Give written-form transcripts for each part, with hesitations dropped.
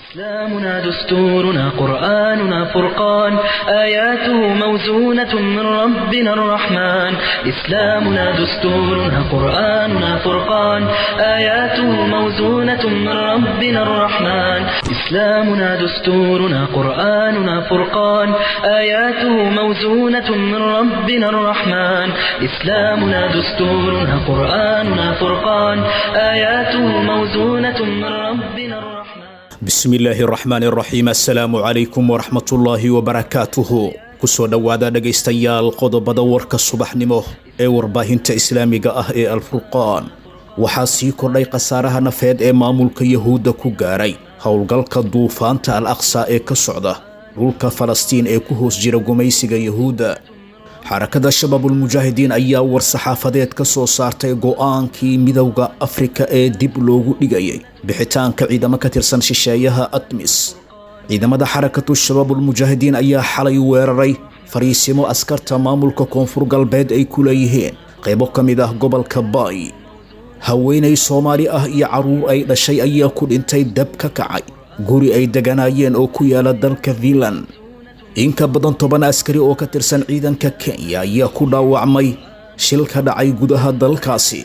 إسلامنا دستورنا قرآننا فرقان آياته موزونة من ربنا الرحمن إسلامنا دستورنا قرآننا فرقان آياته موزونة من ربنا الرحمن إسلامنا دستورنا قرآننا فرقان آياته موزونة من ربنا الرحمن إسلامنا دستورنا قرآننا فرقان آياته موزونة من ربنا الرحمن بسم الله الرحمن الرحيم السلام عليكم ورحمة الله وبركاته kusoo dhawaada dhagaystayaal qodobada warka subaxnimo ee warbaahinta islaamiga ah ee alfurqaan waxaa sii kordhay khasaaraha nafeed ee maamulka yahuudda ku gaaray howlgalka duufaanta al-aqsa ee ka socda dhulka falastiin ee ku hoos jira gumaysiga yahuudda xarakada shabaabul mujaahidiin ayaa war saxaafadeed ka soo saartay go'aankii midowga afrika ee dib loogu dhigayay bixitaanka ciidamo ka tirsan shisheeyaha atmis ciidamada xarakatu shabaabul mujaahidiin ayaa xalay weeraray fariisimo askarta maamulka koonfur galbeed ay ku leeyihiin qaybo ka mid ah gobolka baay haweenay soomaali ah iyo caruur ay dhashay ayaa ku dhintay dab ka kacay guri ay deganaayeen oo ku yaala dalka Finland in ka badan 10 askari oo ka tirsan ciidanka Kenya ayaa ku dhaawacmay shil ka dhacay gudaha dalkaasi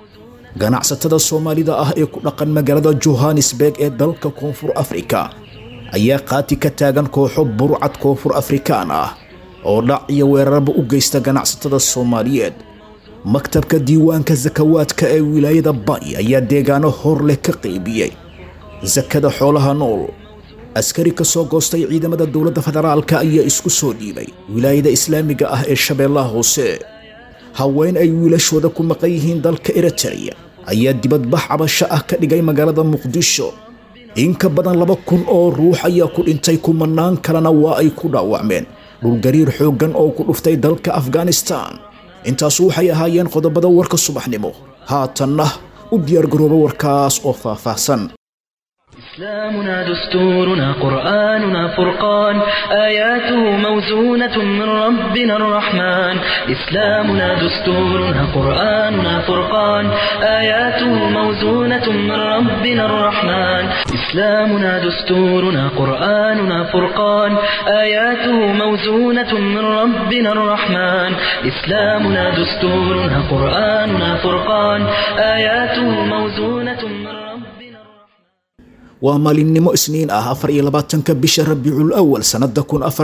ganacsatada Soomaalida ah ee ku dhaqan magaalada Johannesburg ee dalka Koonfur Afrika ayaa qaati ka taagan kooxo burcad Koonfur Afrikaan ah oo dhac iyo weerarba u geysta ganacsatada Soomaaliyeed maktabka diiwaanka zakawaadka ee wilaayada Bay ayaa deegaano hor leh ka qaybiyay zakada xoolaha nool askari ka soo goostay ciidamada dawladda federaalka ayaa isku soo dhiibay wilaayada islaamiga ah ee Shabeellaha Hoose haween ay wiilashooda ku maqan yihiin dalka Eritrea ayaa dibadbax cabasho ah ka dhigay magaalada Muqdisho in ka badan 2,000 oo ruux ayaa ku dhintay kumanaan kalena waa ay ku dhaawacmeen dhul gariir xooggan oo ku dhuftay dalka Afghanistan intaas waxay ahaayeen qodobada warka subaxnimo haatanna u diyaar garooba warkaas oo faahfaahsan إسلامنا دستورنا قرآننا فرقان آياته موزونة من ربنا الرحمن إسلامنا دستورنا قرآننا فرقان آياته موزونة من ربنا الرحمن إسلامنا دستورنا قرآننا فرقان آياته موزونة من ربنا الرحمن إسلامنا دستورنا قرآننا فرقان آياته موزونة من ربنا waa maalinimo isniin ah 24 bisha Rabiul Awwal sanada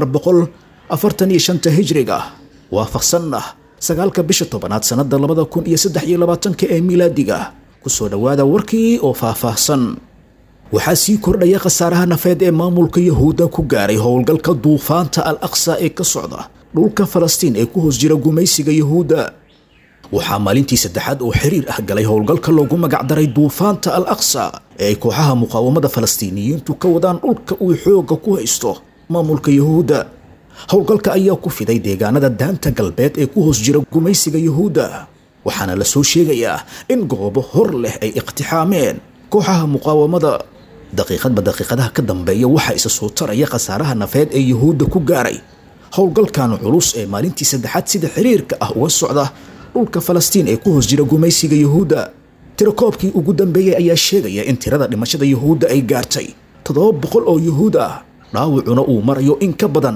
1445 hijriga waafaqsanna 9 bisha tobanaad sanada 2023 ee miilaadiga kusoo dhawaada warkii oo faahfaahsan waxaa sii kordhaya khasaaraha nafeed ee maamulka yahuudda ku gaaray howlgalka duufaanta al-aqsa ee ka socda dhulka falastiin ee ku hoos jira gumaysiga yahuudda waxaa maalintii saddexaad oo xiriir ah galay howlgalka loogu magac daray duufaanta al-aqsa ee ay kooxaha muqaawamada falastiiniyiintu ka wadaan dhulka uu xooga ku haysto maamulka yahuudda howlgalka ayaa ku fiday deegaanada daanta galbeed ee ku hoos jira gumaysiga yahuudda waxaana la soo sheegayaa in goobo hor leh ay iqtixaameen kooxaha muqaawamada daqiiqadaha ka dambeeya waxaa isa soo taraya khasaaraha nafeed ee yahuudda ku gaaray howlgalkan culus ee maalintii saddexaad sida xiriirka ah uga socda dhulka falastiin ee ku hoos jira gumaysiga yahuudda tirakoobkii ugu dambeeyay ayaa sheegaya in tirada dhimashada yahuudda ay gaartay 700 oo yahuud ah dhaawacuna uu marayo in ka badan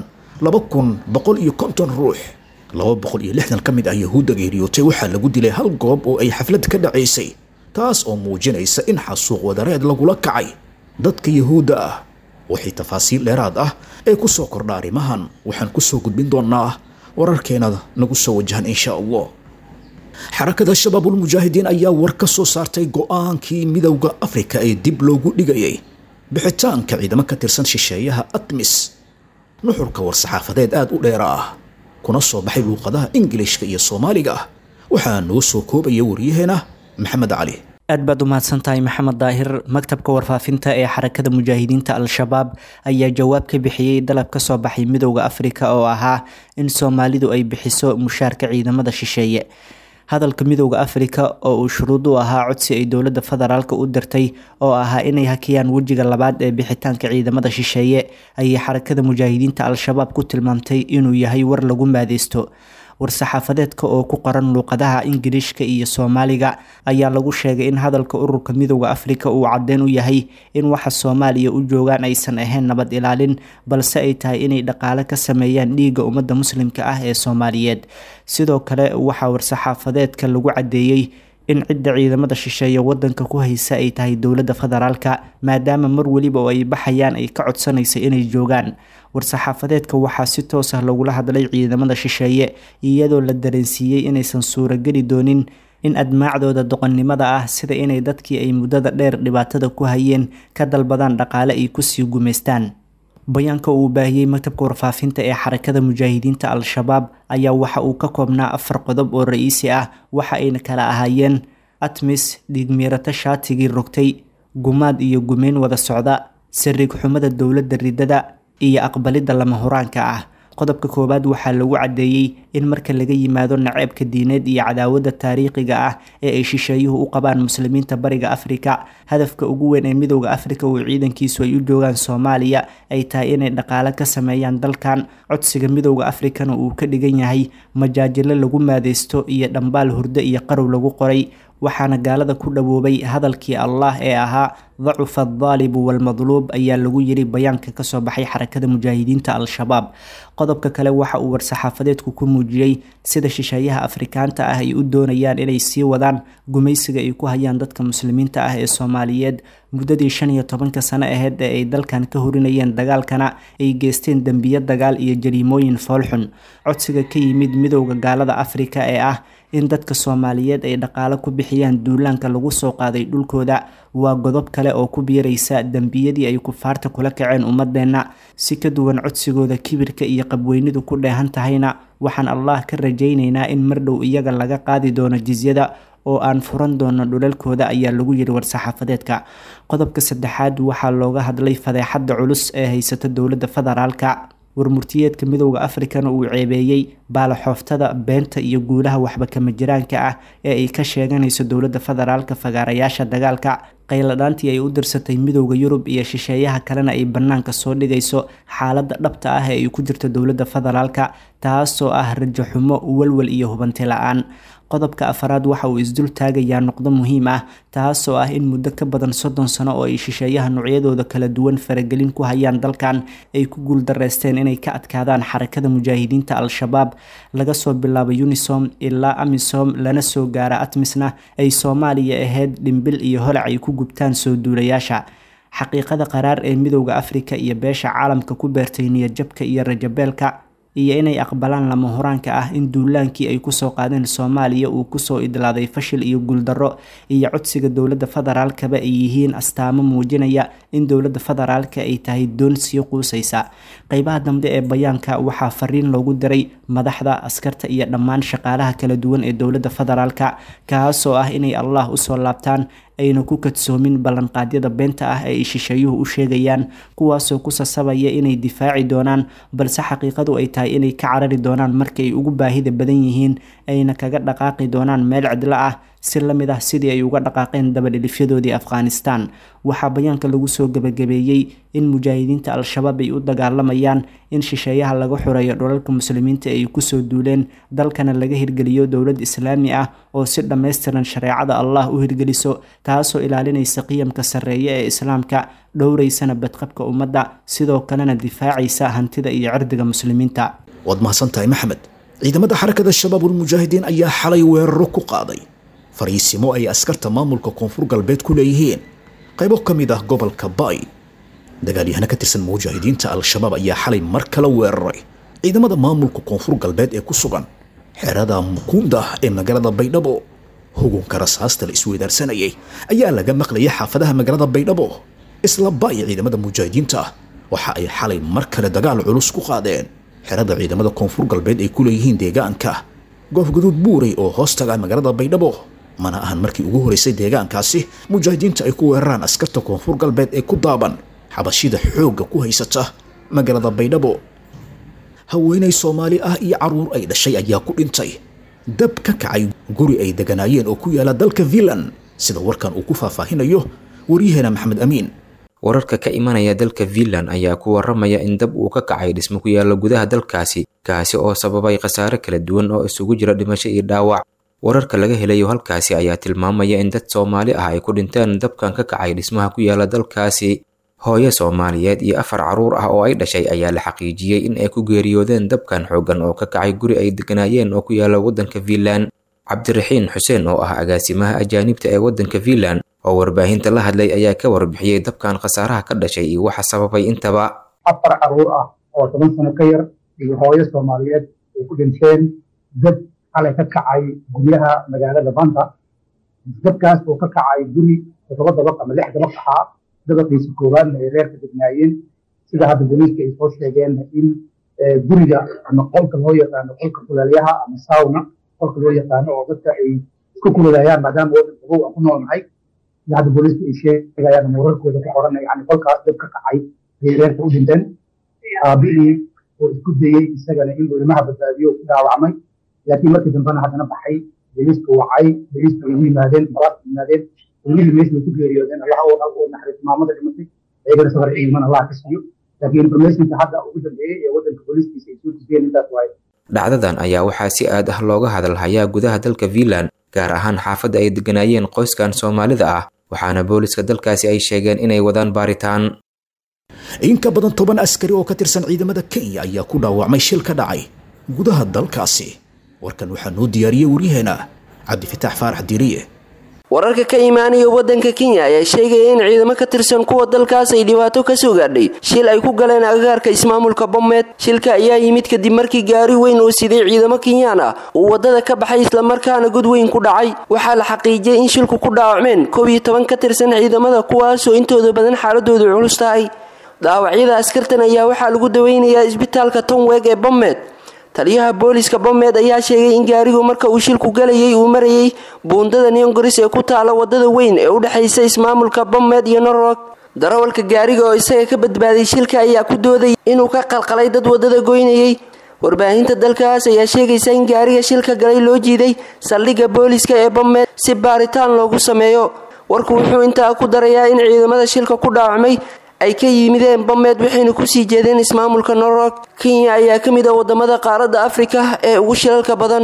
2,150 ruux 260 ka mid ah yahuudda geeriyootay waxaa lagu dilay hal goob oo ay xaflad ka dhacaysay taas oo muujinaysa in xasuuq wadareed lagula kacay dadka yahuudda ah wixii tafaasiil dheeraad ah ee ku soo kordha arrimahan waxaan ku soo gudbin doonaa wararkeena nagu soo wajahan insha Allah xarakada shabaabul mujaahidiin ayaa war ka soo saartay go'aankii midowga afrika ee dib loogu dhigayay bixitaanka ciidamo ka tirsan shisheeyaha atmis nuxurka war saxaafadeed aad u dheer ah kuna soo baxay luuqadaha ingiliishka iyo soomaaliga waxaa noo soo koobaya waryaheena maxamed cali aad baad u mahadsantahay maxamed daahir maktabka warfaafinta ee xarakada mujaahidiinta al-shabaab ayaa jawaab ka bixiyey dalab ka soo baxay midowga afrika oo ahaa in Soomaalidu ay bixiso mushaarka ciidamada shisheeye hadalka midowga afrika oo uu shuruud u ahaa codsi ay dowladda federaalka u dirtay oo ahaa inay hakiyaan wajiga labaad ee bixitaanka ciidamada shisheeye ayay xarakada mujaahidiinta al-shabaab ku tilmaamtay inuu yahay war lagu maadeysto war-saxaafadeedka oo ku qoran luuqadaha ingiriishka iyo soomaaliga ayaa lagu sheegay in hadalka ururka midowda afrika uu caddeyn u yahay in waxa soomaaliya u joogaan aysan ahayn nabad ilaalin balse ay tahay inay dhaqaale ka sameeyaan dhiigga ummadda muslimka ah ee soomaaliyeed. sidoo kale waxaa war-saxaafadeedka lagu caddeeyey in cidda ciidamada shisheeye wadanka ku haysa ay tahay dowladda federaalka maadaama mar weliba oo ay baxayaan ay ka codsanaysa inay joogaan. war-saxaafadeedka waxaa si toos ah lagula hadlay ciidamada shisheeye iyadoo la dareensiiyey inaysan suurageli doonin in admaacdooda doqonnimada ah sida inay dadkii ay muddada dheer dhibaatada ku hayeen ka dalbadaan dhaqaale ay kusii gumaystaan. bayaanka uu baahiyey maktabka warfaafinta ee xarakada mujaahidiinta al-shabaab ayaa waxa uu ka koobnaa 4 qodob oo ra'iisi ah, waxa ayna kala ahaayeen atmis, dhiigmiirato shaatigii rogtay, gumaad iyo gumeyn wada socda, sariig xumada dowladda ridada iyo aqbalidda lama huraanka ah. qodobka koowaad waxaa lagu caddeeyey in marka laga yimaado naceebka diineed iyo cadaawadda taariikhiga ah ee ay shisheeyuhu u qabaan muslimiinta bariga afrika, hadafka ugu weyn ee midowda afrika oo ciidankiisu ay u joogaan soomaaliya ay tahay inay dhaqaale ka sameeyaan dalkan. codsiga midowda afrikana uu ka dhigan yahay majaajilo lagu maadeysto iyo dhambaal hurdo iyo qarow lagu qoray, waxaana gaalada ku dhawoobay hadalkii allah ee ahaa dacufa aldaalibu walmadluub ayaa lagu yiri bayaanka kasoo baxay xarakada mujaahidiinta al-shabaab. qodobka kale waxa uu war-saxaafadeedku ku muujiyey sida shisheeyaha afrikaanta ah ay u doonayaan inay sii wadaan gumaysiga ay ku hayaan dadka muslimiinta ah ee soomaaliyeed. muddadii 15 sano aheyd ee ay dalkan ka horinayeen dagaalkana ay geysteen dembiyo dagaal iyo jariimooyin foolxun. codsiga ka yimid midowda gaalada afrika ee ah in dadka soomaaliyeed ay dhaqaale ku bixiyaan duulaanka lagu soo qaaday dhulkooda waa godob kale oo ku biiraysa dembiyadii ay kufaarta kula kaceen ummadeenna. si ka duwan codsigooda kibirka iyo qabweynidu ku dheehan tahayna waxaan allah ka rajaynaynaa in mar dhow iyaga laga qaadi doono jizyada oo aan furan doono dhulalkooda ayaa lagu yiri war-saxaafadeedka. qodobka saddexaad waxaa looga hadlay fadeexadda culus ee haysata dowladda federaalka. warmurtiyeedka midowda afrikana uu ceebeeyey baalaxooftada beenta iyo guulaha waxba kama jiraanka ah ee ay ka sheeganayso dowladda federaalka fagaarayaasha dagaalka. qayladhaantii ay u dirsatay midowda yurub iyo shisheeyaha kalena ay banaanka soo dhigayso xaaladda dhabta ah ee ay ku jirto dowladda federaalka, taasoo ah rajo xumo, walwal iyo hubanti la-aan. qodobka afaraad waxa uu isdul taagayaa noqdo muhiim ah, taasoo ah in muddo ka badan 30 sano oo ay shisheeyaha noocyadooda kala duwan faragelin ku hayaan dalkan ay ku guuldareysteen inay ka adkaadaan xarakada mujaahidiinta al-shabaab. laga soo bilaabo unisom ilaa amisom lana soo gaara atmisna ay soomaaliya ahayd dhimbil iyo holac ay ku gubtaan soo duulayaasha. xaqiiqada qaraar ee midowda afrika iyo beesha caalamka ku beertay niyadjabka iyo rajabeelka iyo inay aqbalaan lama huraanka ah in duulaankii ay kusoo qaadeen soomaaliya uu kusoo idlaaday fashil iyo guuldarro, iyo codsiga dowladda federaalkaba ay yihiin astaamo muujinaya in dowladda federaalka ay tahay doon sii quusaysa. qeybaha dambe ee bayaanka waxaa fariin loogu diray madaxda, askarta iyo dhammaan shaqaalaha kala duwan ee dowladda federaalka, kaasoo ah inay allah usoo laabtaan ayna ku kadsoomin ballanqaadyada beenta ah ee ay shisheeyuhu u sheegayaan, kuwaasoo ku sasabaya inay difaaci doonaan balse xaqiiqadu ay tahay inay ka carari doonaan marka ay ugu baahida badan yihiin ayna kaga dhaqaaqi doonaan meel cidlo ah si la mid ah sidii ay uga dhaqaaqeen dabadhilifyadoodii afghanistan. waxaa bayaanka lagu soo gabagabeeyey in mujaahidiinta al-shabaab ay u dagaalamayaan in shisheeyaha laga xoreeyo dhulalka muslimiinta ay kusoo duuleen dalkana laga hirgeliyo dowlad islaami ah oo si dhammaystiran shareecada allah u hirgeliso, taasoo ilaalinaysa qiyamka sarreeye ee islaamka, dhowraysana badqabka ummadda, sidoo kalena difaacaysa hantida iyo cirdiga muslimiinta. waad mahadsantahay maxamed. ciidamada xarakada shabaabulmujaahidiin ayaa xalay weeraro ku qaaday fariisimo ay askarta maamulka koonfur galbeed ku leeyihiin qaybo ka mid ah gobolka baay. dagaalyahana ka tirsan mujaahidiinta al-shabaab ayaa xalay mar kale weeraray ciidamada maamulka koonfur galbeed ee ku sugan xerada mukunda ee magaalada baydhabo. hugunka rasaasta la isweydaarsanayay ayaa laga maqlayay xaafadaha magaalada baydhabo. isla baay ciidamada mujaahidiinta waxa ay xalay mar kale dagaal culus ku qaadeen xerada ciidamada koonfur galbeed ay ku leeyihiin deegaanka goofgaduud buuray oo hoostaga magaalada baydhabo. mana ahan markii ugu horeysay deegaankaasi mujaahidiinta ay ku weeraraan askarta koonfur galbeed ee ku daaban xabashida xoogga ku haysata magaalada baydhabo. haweenay soomaali ah iyo caruur ay dhashay ayaa ku dhintay dab ka kacay guri ay deganaayeen oo ku yaala dalka Finland, sida warkan uu ku faahfaahinayo waryaheena maxamed amiin. wararka ka imanaya dalka Finland ayaa ku waramaya in dab uu ka kacay dhismo ku yaala gudaha dalkaasi kaasi oo sababay khasaare kala duwan oo isugu jira dhimasho iyo dhaawac. wararka laga helayo halkaasi ayaa tilmaamaya in dad Soomaali ah ay ku dhinteen dabkan ka kacay dhismaha ku yaala dalkaasi. hooyo Soomaaliyeed iyo 4 caruur ah oo ay dhashay ayaa la xaqiijiyay in ay ku geeriyoodeen dabkan xoogan oo ka kacay guri ay deganayeen oo ku yaala wadanka Finland. Cabdiraxiin Xuseen oo ah agaasimaha ajaanibta ee wadanka Finland oo warbaahinta la hadlay ayaa ka warbixiyay dabkan khasaaraha ka dhashay iyo waxa sababay intaba. 4 caruur ah oo 10 sano ka yar iyo hooyo Soomaaliyeed ay ku dhinteen dab xalay ka kacay guryaha magaalada Banta. dabkaas oo ka kacay guri 7 dabaq ama 6 dabaq ah dabaqiisa koowaad ay reerka degnaayeen sida hadda booliiska ay soo sheegeen in guriga ama qolka loo yaqaano qolka kulaalyaha ama sauna qolka loo yaqaano oo dadka ay isku kululayaan maadaama wadanka uu ku noolnahay hadda booliiska ay sheegayaan wararkooda ku qoran yani qolkaas dab ka kacay reerka u dhinteen aabihii oo isku dayay isagana in ilmaha badbaadiyo ku dhaawacmay laakiin markii dambena haddana baxay booliiska wacay booliiska ay yimaadeen baraas yimaadeen weli meesha ku geeriyoodeen Allah oo naxariis maamada dhimatay ayagana soo harciyay man Allah ka siiyo laakiin information hadda ugu dambeeyay ee wadanka booliiskiisa ay soo tusiyeen intaas waay. dhacdadan ayaa waxaa si aad ah looga hadalhayaa gudaha dalka Finland gaar ahaan xaafadda ay deganayeen qoyskan Soomaalida ah waxaana booliiska dalkaasi ay sheegeen inay wadaan baaritaan. in ka badan 10 askari oo ka tirsan ciidamada Kenya ayaa ku dhaawacmay shil ka dhacay gudaha dalkaasi. warkan waxaa noo diyaariyay waryaheena Cabdifitaax Faarax Diiriye. wararka ka imaanaya wadanka Kenya ayaa sheegaya in ciidamo ka tirsan kuwa dalkaas ay dhibaato ka soo gaadhay shil ay ku galeen agagaarka ismaamulka Bomet. shilka ayaa yimid kadib markii gaari weyn oo siday ciidamo Kenyaan ah uu wadada ka baxay isla markaana god weyn ku dhacay. waxaa la xaqiijiyay in shilku ku dhaawacmeen 12 ka tirsan ciidamada kuwaas oo intooda badan xaaladoodu culus tahay. dhaawacyada askartan ayaa waxaa lagu daweynayaa isbitaalka Tonweg ee Bomet. taliyaha booliiska Bomet ayaa sheegay in gaarigu marka uu shilku galayay uu marayay buundada Nyongris ee ku taala wadada weyn ee u dhaxaysa ismaamulka Bomet iyo Narok. darawalka gaariga oo isaga ka badbaaday shilka ayaa ku dooday inuu ka qalqalay dad wadada goynayay. warbaahinta dalkaas ayaa sheegaysa in gaariga shilka galay loo jiiday saldhigga booliiska ee Bomet si baaritaan loogu sameeyo. warku wuxuu intaa ku darayaa in ciidamada shilka ku dhaawacmay ay ka yimideen Bomet waxayna ku sii jeedeen ismaamulka Narok. Kenya ayaa ka mid ah wadamada qaaradda Afrika ee ugu shilalka badan.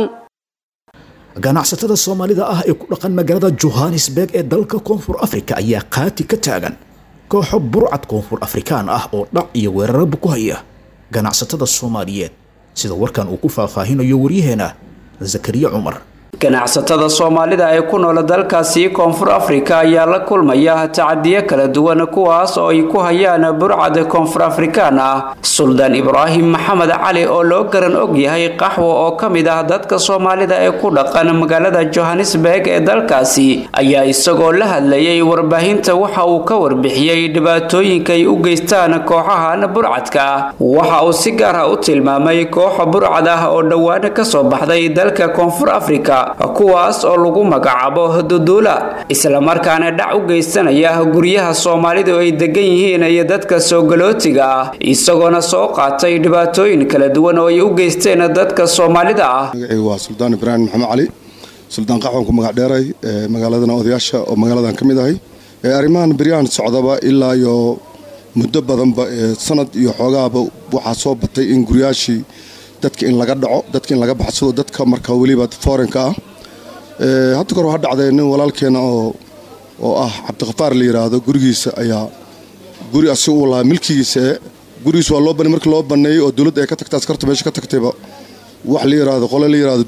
ganacsatada Soomaalida ah ee ku dhaqan magaalada Johannesburg ee dalka Koonfur Afrika ayaa qaati ka taagan kooxo burcad Koonfur Afrikaan ah oo dhac iyo weeraro ku haya ganacsatada Soomaaliyeed sida warkan uu ku faahfaahinayo waryaheena Zakariya Umar. ganacsatada Soomaalida ee ku nool dalkaasi Koonfur Afrika ayaa la kulmaya tacadiyo kala duwan kuwaas oo ay ku hayaan burcad Koonfur Afrikaan ah. Suldaan Ibraahim Maxamed Cali oo loo garan og yahay qaxwo oo kamid ah dadka Soomaalida ee ku dhaqan magaalada Johannesburg ee dalkaasi ayaa isagoo la hadlayay warbaahinta waxa uu ka warbixiyay dhibaatooyinka ay u geystaan kooxahan burcadka. waxa uu si gaar ah u tilmaamay koox burcad ah oo dhawaan ka soo baxday dalka Koonfur Afrika kuwaas oo lagu magacaabo Dudula isla markaana dhac u geysanaya guryaha Soomaalidu ay degan yihiin iyo dadka soo galootiga ah isagoo soo qaatay dhibaatooyin kala duwan oo ay u geysteen dadka Soomaalida ah. waa Suldaan Ibraahim Maxamed Cali Suldaan qaxwan ku magac dheeray magaaladana odayaasha oo magaaladan kamid ahay arimahan Biryaan socdaba ilaa iyo muddo badanba sanad iyo xogaaba waxa soo batay in guriyaashi dadka in laga dhaco dadka in laga baxsado dadka marka waliba foreign-ka ah hadda kor waxa dhacday nin walaalkeena oo ah Cabdiqafaar la yiraahdo gurigiisa ayaa guri asii u laa milkigiisa gurigiisa waa loo banay markii loo baneeyay oo dawladda ay ka tagtay askarta meesha ka tagtayba wax la yiraahdo qole la yiraahdo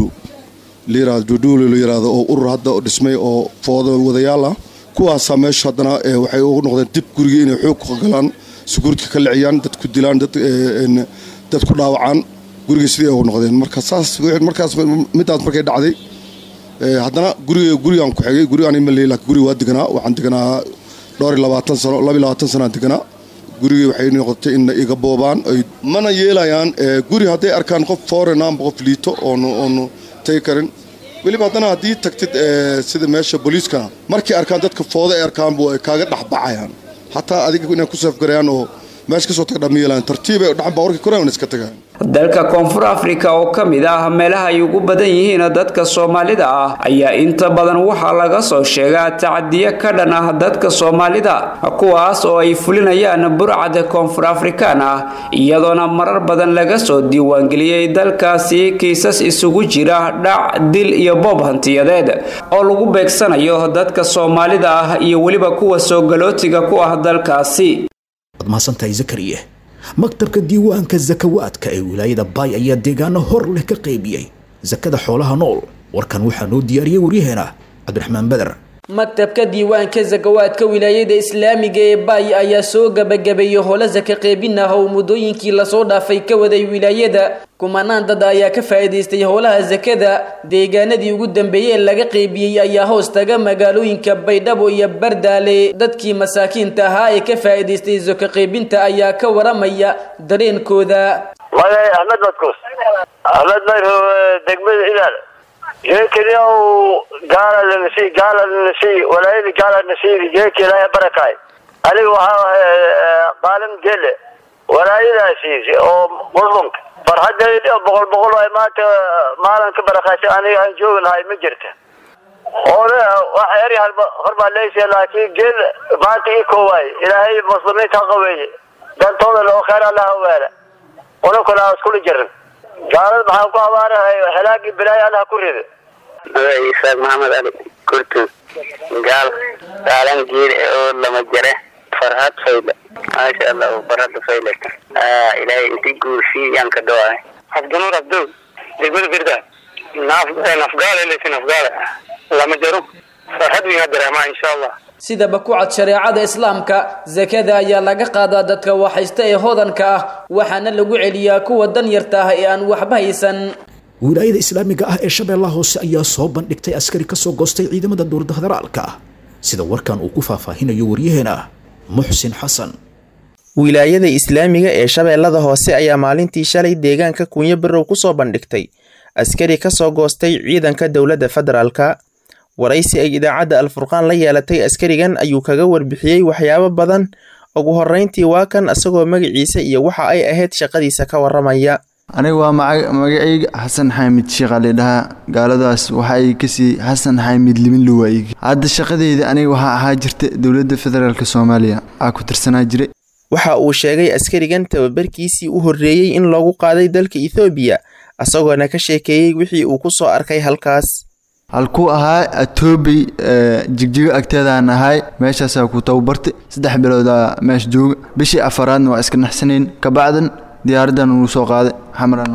Dudulu la yiraahdo oo urur hadda oo dhismay oo foodo wadayaal ah kuwaas meesha hadana waxay ugu noqdeen dib guriga inay xoog ku galaan security ka laciyaan dad ku dilaan dad ku dhaawacaan guriga sidii ugu noqdeen markaas midaas markay dhacday haddana gurigan ku xigay gurigan ima leeyahay guri waa deganaa waxaan deganaa dhowr 20 sano 22 sano deganaa guriga waxay noqotay in iga boobaan ay mana yeelayaan guri haday arkaan qof foreign ah qof liito oo tay karin waliba haddana hadii tagtid sida meesha booliiska markii arkaan dadka fooda ay arkaan buu kaaga dhaxbacayaan hatta adiga inay ku saf garayaan oo meesha kasoo taga dhamiilaan tartiibay u dhacan baawarka koraan iska tagaan dalka koonfur afrika oo ka mid ah meelaha ay ugu badan yihiin dadka Soomaalida ah ayaa inta badan waxa laga soo sheegaa tacadiye ka dhan ah dadka Soomaalida kuwaas oo ay fulinayaan burcad koonfur afrikaan ah iyadoona marar badan laga soo diiwaan geliyay dalkaasi kiisas isugu jira dhac dil iyo boob hantiyadeed oo lagu beegsanayo dadka Soomaalida ah iyo waliba kuwa soo galootiga ku ah dalkaasi maasantay Zakariya maktabka diiwaanka zakawaadka ee wilaayada Bay ayaa deegaano hor leh ka qaybiyay zakada xoolaha nool warkan waxa noo diyaariyay wariyaheena Cabdiraxmaan Badar maktabka diiwaanka zakawaadka wilaayada islaamiga ee Bay ayaa soo gabagabeeyay howlo zaka qaybinaha oo mudooyinkii la soo dhaafay ka waday wilaayada kumanaan dad ayaa ka faa'iideystay howlaha zakada deegaanadii ugu dambeeyay laga qaybiyay ayaa hoos taga magaalooyinka Baydhabo iyo Bardaale dadkii masaakiinta ahaa ee ka faa'iideystay zaka qaybinta ayaa ka waramaya dareenkooda magay Ahmed Badkus Ahmed Bayro degmada Ilaal يمكن أو قال النسي ولا يدي قال النسي يجيك لا بركاي عليه قالم جل ولا يدا شيء أو مظلوم فرحت بقول ما لك بركاي أنا أنجوب هاي مجرته ولا وحيري هالخرب ليش لكن جل ما تيكواي إلى هاي مسلمين تقوي ده طول الأخير الله ولا ونقول كل جرب قال maxaan ku abaarahay halaagi bilaay Allah ku rido Isaaq Maxamed Ali kurtu gaal daalan geer oo lama jare farhad fayda maasha Allah farhad fayda ilaahay intii guursi yan ka dhawaay Abdul Abdul degmada birda nafgaal leeyahay nafgaal lama jaro farhad wiina dareema insha Allah sida bakucad shariicada islaamka zakada ayaa laga qaadaa dadka waxaysta ee hodanka ah waxaana lagu celiyaa kuwa dan yarta ah ee aan waxba haysan wilaayada islaamiga ah ee Shabeellaha Hoose ayaa soo bandhigtay askari ka soo goostay ciidamada dowladda federaalka sida warkan uu ku faahfaahinayo wariyaheena Muxsin Xasan wilaayada islaamiga ee Shabeellaha Hoose ayaa maalintii shalay deegaanka Kunyo Barow ku soo bandhigtay askari ka soo goostay ciidanka dowladda federaalka waraysi ay idaacada Al-Furqaan la yeelatay askarigan ayuu kaga warbixiyay waxyaabo badan ugu horeyntii waa kan asagoo magaciisa iyo waxa ay ahayd shaqadiisa ka waramaya aniga waa magacayga Xasan Xamid Shaqaleedaha gaaladaas waxa ay kasi Xasan Xamid limin luwaay hadda shaqadeeda aniga waxa ahaa jirtay dowladda federaalka Soomaaliya ku tirsanaa jiray waxa uu sheegay askarigan tababarkiisii u horeeyay in lagu qaaday dalka Ethiopia asagoona ka sheekeeyay wixii uu ku soo arkay halkaas halku ahaa Atoobi jigjiga agteedaan ahay meeshaas ku tababartay 3 bilood meesh jooga bishii afaraadna waa iska naxsaneen ka bacdan diyaaradan uu soo qaaday xamraan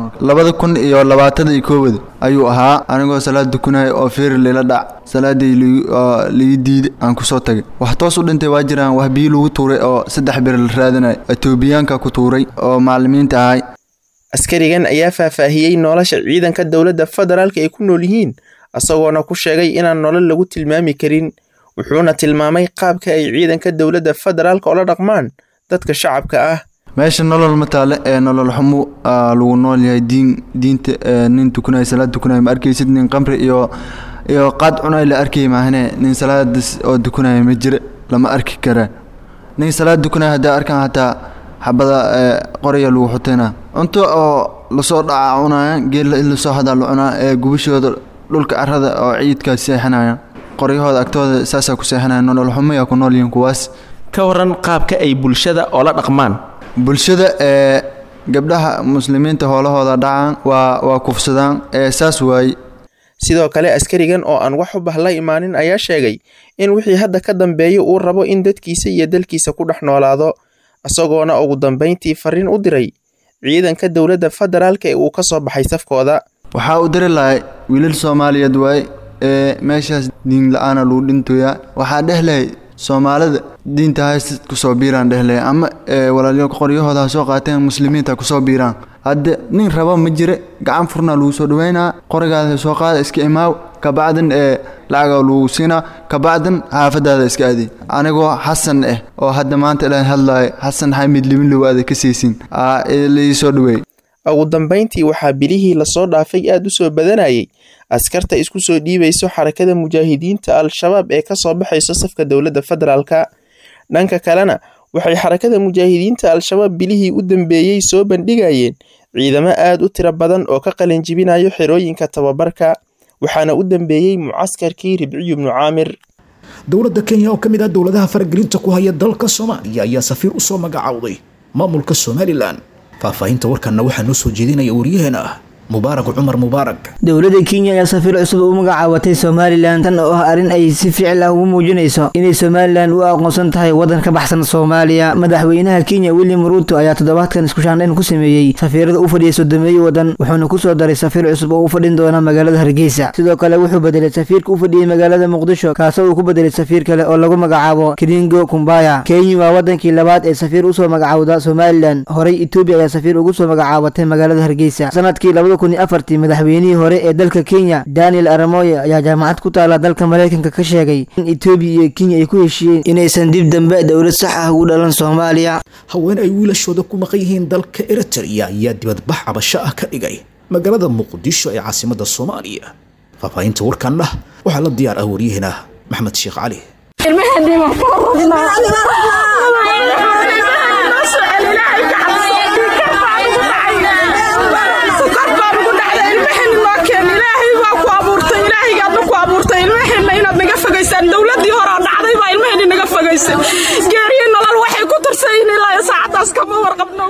2021 ayuu ahaa anigoo salaad dukunay oo feer leela dhac salaadii lii diiday aan ku soo tagay wax toos u dhintay waa jiraan wax bii lagu tuuray oo 3 bir la raadinay Atoobiyaanka ku tuuray oo macallimiinta ahay askarigan ayaa faahfaahiyay nolosha ciidanka dowladda federaalka ay ku nool yihiin asagoona ku sheegay inaan nolol lagu tilmaami karin wuxuuna tilmaamay qaabka ay ciidanka dowladda federaalka oo la dhaqmaan dadka shacabka ah meesha nolol mataale ee nolol xumo lagu nool yahay diinta nin tukunay salaad tukunay ma arkaysid nin qamri iyo qad cunay la arkay maahane nin salaad oo tukunay ma jira lama arki kara nin salaad tukunay hada arkan hata xabada qoriya lagu xutayna cunto oo la soo dhaca cunaya geel la soo hada la cunaa ee gubashooda dhulka arada oo ciidka seexanaya qoriyahooda agtooda saasa ku seexanaya nolol xumo ku nool yihiin kuwaas ka waran qaabka ay bulshada oo la dhaqmaan bulshada gabdhaha muslimiinta hoolahooda dhacaan waa kufsadaan saas waay sidoo kale askarigan oo aan wax u bahla imaanin ayaa sheegay in wixii hadda ka dambeeyo uu rabo in dadkiisa iyo dalkiisa ku dhex noolaado asagoona ugu dambeyntii fariin u diray ciidanka dowladda federaalka ee uu ka soo baxay safkooda waxa uu diray lahay wiilal Soomaaliyeed way meeshaas diin la'aana loo dhintoya waxa dhahlay Soomaalida diinta hayst ku soo biiraan dhahlay ama walaaliyo qoryahooda soo qaateen muslimiinta ku soo biiraan hadda nin rabo ma jira gacan furna lagu soo dhaweynaa qorigaada soo qaada iska imaaw ka bacdan lacag lagu siina ka bacdan xaafadaada iska aadi anigoo Xasan oo hadda maanta ilaahay hadlay Xasan Xamid limin luwaada ka siisin ilaa soo dhaweey ugu dambeyntii waxaa bilihii la soo dhaafay aad u soo badanayay askarta isku soo dhiibayso xarakada mujaahidiinta al-shabaab ee ka soo baxayso safka dowladda federaalka dhanka kalena waxay xarakada mujaahidiinta al-shabaab bilihii u dambeeyey soo bandhigayeen ciidamo aad u tiro badan oo ka qalin jibinayo xerooyinka tababarka waxaana u dambeeyey mucaskarkii Ribciyo ibnu Caamir. dowladda Kenya oo kamid ah dowladaha faragelinta ku haya dalka Soomaaliya ayaa safiir u soo magacawday maamulka Somaliland. faahfaahinta warkanna waxaa noo soo jeedinaya wariyaheena مبارك عمر مبارك دولة كينيا يا سفير عصب ومقعوتي سوماليلاند tan oo arin ay si ficil ah ugu muujinayso inay Somaliland u aqoonsan tahay wadan ka baxsan Soomaaliya madaxweynaha Kenya William Ruto ayaa toddobaadkan isku shaandhayn ku sameeyay safiirada u fadhiya sodomeeyay wadan wuxuuna ku soo daray safiir cusub oo u fadhin doona magaalada Hargeysa sidoo kale wuxuu bedelay safiirka u fadhiyay magaalada Muqdisho kaasoo uu ku bedelay safiir kale oo lagu magacaabo Kiringo Kumbaya. Kenya waa wadankii labaad ee safiir u soo magacawda Somaliland horay Ethiopia ayaa safiir ugu soo magacaabatay magaalada Hargeysa sanadkii afartii madaxweynihii hore ee dalka Kenya Daniel Arap Moi ayaa jaamacad ku taala dalka Mareykanka ka sheegay in Ethiopia iyo Kenya ay ku heshiiyeen inaysan dib dambe dawlad sax ah ugu dhalan Soomaaliya. haween ay wiilashooda ku maqan yihiin dalka Eritrea ayaa dibadbax cabasho ah ka dhigay magaalada Muqdisho ee caasimadda Soomaaliya. faahfaahinta warkanna waxaa la diyaar ah wariyaheena Maxamed Sheekh Cali. dowladii hore dhacday baa ilmaheena naga fogeysay geeriyo nolol waxay ku tirsayn ilaa saacadaas kama warqabno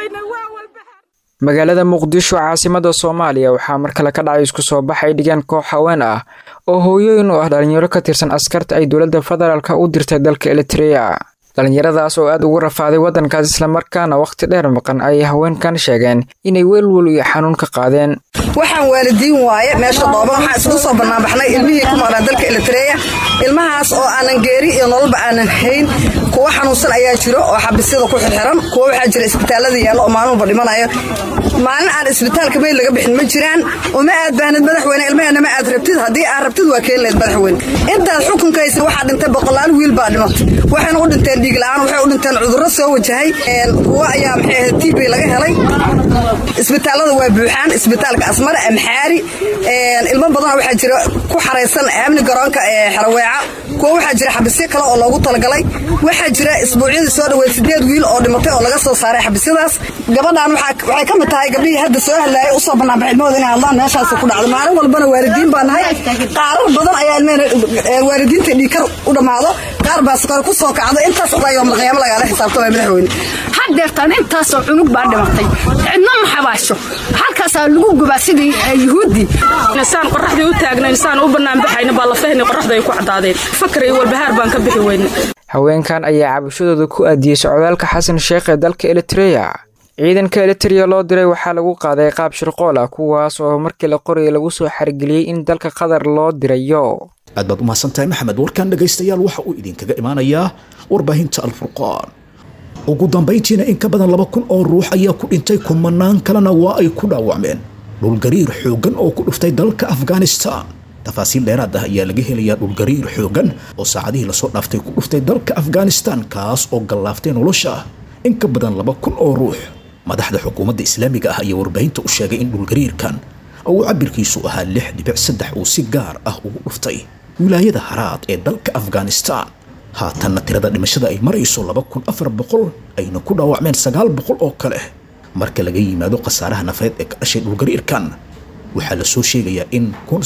magaalada Muqdisho caasimadda Soomaaliya waxaa markale ka dhacay isku soo baxay dhigan koox haween ah oo hooyooyin u ah dhalinyaro ka tirsan askarta ay dowladda federaalka u dirtay dalka Eritrea. dhalinyaradaas oo aad ugu rafaaday wadankaas isla markaana waqti dheer maqan ay haweenkan sheegeen inay welwel iyo xanuun ka qaadeen. waxaan waalidiin waaye meesha dooban waxa isku soo banaabaxnay ilmihii ku maqan dalka Eritrea ilmahaas oo aanan geeri iyo nololba aanan hayn kuwa xanuunsan ayaa jiro oo xabisada ku xirxiran kuwa waxa jira isbitaalada yaalo oo maalmo dhimanayo maalin aan isbitaalka meel laga bixin ma jiraan oo ma aad baahnid madaxweyne ilmaheena ma aad rabtid hadii aad rabtid waa keen leed madaxweyne intaad xukunkaysa waxa dhintay boqolaal wiil baa dhimatay waxayna u dhinteen dhiig la'aan waxay u dhinteen cudurro soo wajahay kuwa ayaa maxay TB laga helay isbitaalada waa buuxaan isbitaalka asmara amxaari ilmo badan waxa jira ku xareysan amni garoonka xaraweeca kuwa waxa jira xabisyo kale oo loogu talagalay waxa jira isbuucyada soo dhaweey 8 wiil oo dhimatay oo laga soo saaray xabisadaas gabadhan waxay ka mid tahay gabdhihii hadda soo hadlaayay u soo banaabaxay ilmahooda inay hadlaan meeshaas ku dhacdo maalin walbana waalidiin baan nahay qaarar badan ayaa ilmaheena waalidiinta dhiikar u dhamaado qaar baa saqar ku soo kacdo intaas oo yawm qiyaamo laga xisaabtamo madaxweyne haddeertan intaas oo cunug baa dhimatay cidna ma xabaasho halkaas lagu gubaa sidii yahuudi insaan qorraxda u taagnay insaan u banaan baxayna baa la fahmay qorraxda ay ku cadaadeen fakar iyo walbahaar baan ka bixi weyn. haweenkan ayaa cabashadooda ku aadiyay socdaalka Xasan Sheekh ee dalka Eritrea. ciidanka Eritrea loo diray waxaa lagu qaaday qaab shirqool ah kuwaas oo markii la qoriyay lagu soo xargeliyay in dalka Qatar loo dirayo. aad baad u mahadsantahay Maxamed. warkan dhageystayaal waxa uu idinkaga imaanayaa warbaahinta Al-Furqaan. ugu dambeyntiina in ka badan 2,000 oo ruux ayaa ku dhintay kumanaan kalena waa ay ku dhaawacmeen dhulgariir xoogan oo ku dhuftay dalka Afghanistan. tafaasiil dheeraad ah ayaa laga helayaa dhulgariir xoogan oo saacadihii la soo dhaaftay ku dhuftay dalka Afghanistan kaas oo galaaftay nolosha in ka badan 2,000 oo ruux. madaxda xukuumadda islaamiga ah ayaa warbaahinta u sheegay in dhulgariirkan oo cabirkiisu ahaa 6.3 uu si gaar ah ugu dhuftay wilaayada Haraad ee dalka Afghanistan. haatanna tirada dhimashada ay marayso 2,400 ayna ku dhaawacmeen 900 oo kale. marka laga yimaado khasaaraha nafeed ee ka dhashay dhulgariirkan waxaa la soo sheegayaa in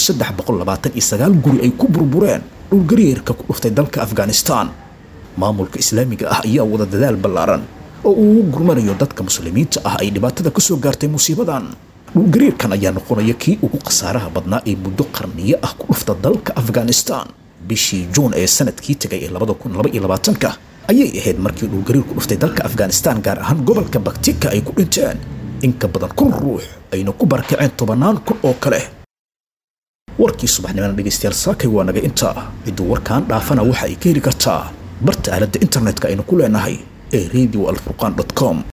329 guri ay ku burbureen dhulgariirka ku dhuftay dalka Afghanistan. maamulka islaamiga ah ayaa wada dadaal ballaaran oo uu gurmanayo dadka muslimiinta ah ay dhibaatada ka soo gaartay musiibadan. dhulgariirkan ayaa noqonaya kii ugu khasaaraha badnaa ee muddo qarniyo ah ku dhufta dalka Afghanistan. bishii Juun ee sanadkii tagay ee 2022 ayay ahayd markii dhulgariir ku dhuftay dalka Afghanistan gaar ahaan gobolka Baktika ay ku dhinteen in ka badan 1,000 ruux ayna ku barakaceen 10,000 oo kale. warkii subaxnimada dhageystayaal saakay waa naga intaa. ciduu warkaan dhaafana waxa ay ka heli kartaa barta aaladda internetka aynu ku leenahay ee radio alfurqan.com.